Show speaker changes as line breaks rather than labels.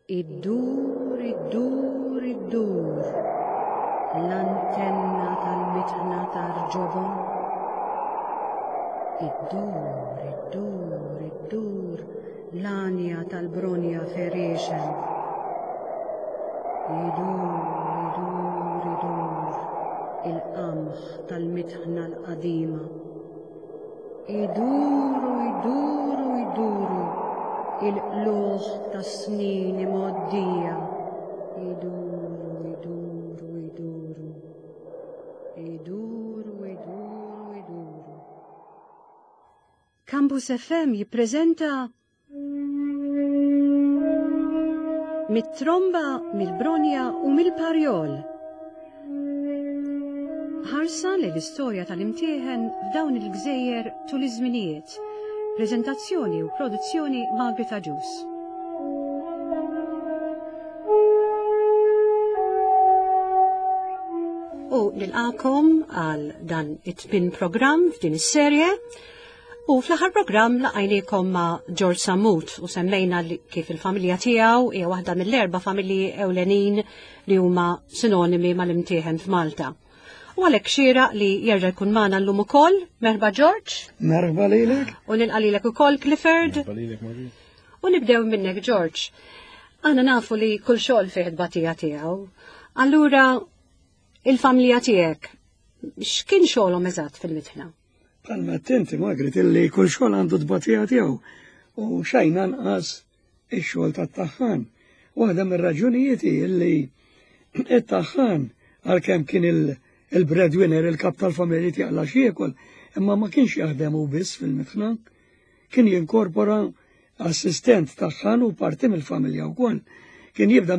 Iddur, iddur, iddur, l-antenna tal-mitħna tar-ġobon. Iddur, iddur, iddur, l-anja tal-bronja ferexen. Idur, idur, idur, il-qamħ tal-mitħna l-qadima. Iduru, iduru, iduru, il-qluħ tas-snin imoddija. Iduru, iduru, iduru, iduru, iduru, iduru. Campus FM jippreżenta mit-tromba, mill-bronja u mill-parjol. Ħarsa l-istorja tal-imtieħen f'dawn il-gżejjer tul iż-żminijiet. Preżentazzjoni u produzzjoni Margreta Ġus. U nilqakom għal dan it-tmien programm f'din is-serje. U fl-aħħar programm laqajniekom ma' George Sammut u semmejna kif il-familja tiegħu hija waħda mill-erba' familji ewlenin li huma sinonimi mal-imtieħen f'Malta. U għalhekk xieraq li jerġa' jkun magħna llum ukoll. Merħba George.
Merħba lilek.
U nilqa' lilek ukoll Clifford.
Merħba lilek Margaret.
U nibdew minnek George. Aħna nafu li kull xogħol fih il-batija tiegħu. Allura il-familja tiegħek x'kien xogħolhom eżatt fil-mitħna?
Bħalma attenti Margaret illi kull xogħol għandu d-batija tiegħu u xejn anqas ix-xogħol tat-taħħan. Waħda mir-raġunijiet illi it-taħħan għalkemm kien il-breadwinner, il-kap tal-familja tiegħla xiekol, imma ma kienx jaħdem hu biss fil-mitħna, kien jinkorpora assistent taħħan u parti mill-familja wkoll. Kien jibda